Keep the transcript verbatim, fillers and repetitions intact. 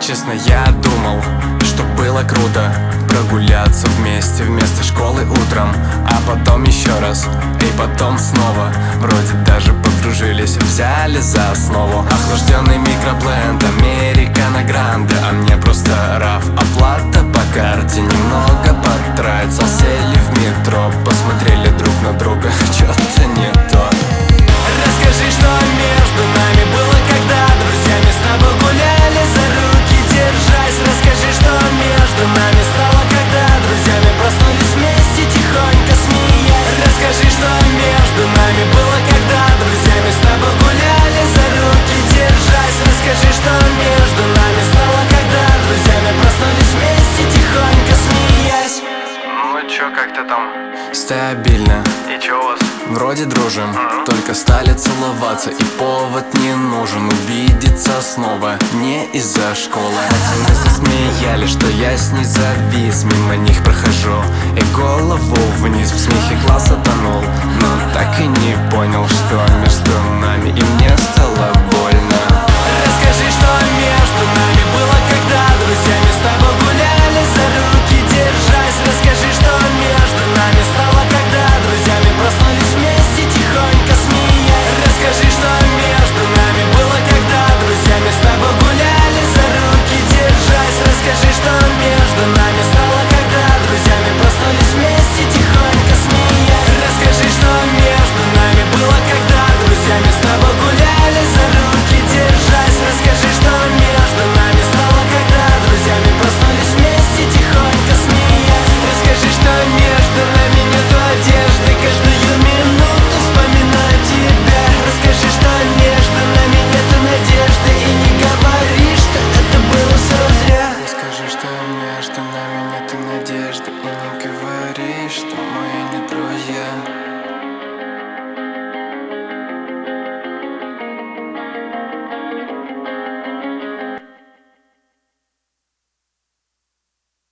честно, я думал, что было круто прогуляться вместе, вместо школы утром, а потом еще раз, и потом снова. Вроде даже подружились, взяли за основу охлажденный микробленд, американо гранде, а мне просто раф, оплата по карте. Немного потратил, сели в метро, посмотрели друг на друга, что-то не то. Расскажи, что между нами было, когда друзьями с тобой гуляли, за руки держась. Расскажи, что между нами стало, когда друзьями проснулись вместе, тихонько смеясь. Расскажи, что между нами было, когда друзьями с тобой гуляли, за руки держась. Расскажи, что между нами стало, когда друзьями проснулись вместе, тихонько смеясь. Ну чё, как ты там? Стабильно. И чё у вас? Вроде дружим, Ага. только стали целоваться, и повод не нужен увидеться снова, не из-за школы. Пацаны засмеялись, что я с ней завис, мимо них прохожу и голову вниз, в смехе глаз утонул, но так и не понял, что между нами, и мне стало больно. Расскажи, что между нами было, когда друзьями с тобой гуляли, за руки держась. Расскажи, что между нами стало, когда друзьями проснулись вместе, тихонько смеясь. Расскажи, что между нами было, когда друзьями с тобой гуляли, за руки держась. Расскажи, что между нами стало, когда друзьями проснулись вместе, тихонько смеясь. Расскажи, что между нами было, когда друзьями с тобой гуляли, за руки держась. Расскажи, что между нами стало, когда друзьями проснулись вместе, тихонько смеясь. Расскажи, что между нами нету одежды, каждую минуту вспоминаю тебя. Расскажи, что между нами нету надежды, и не говори, что это было все зря. Расскажи, что между нами нету надежды, и не говори, что мы не друзья.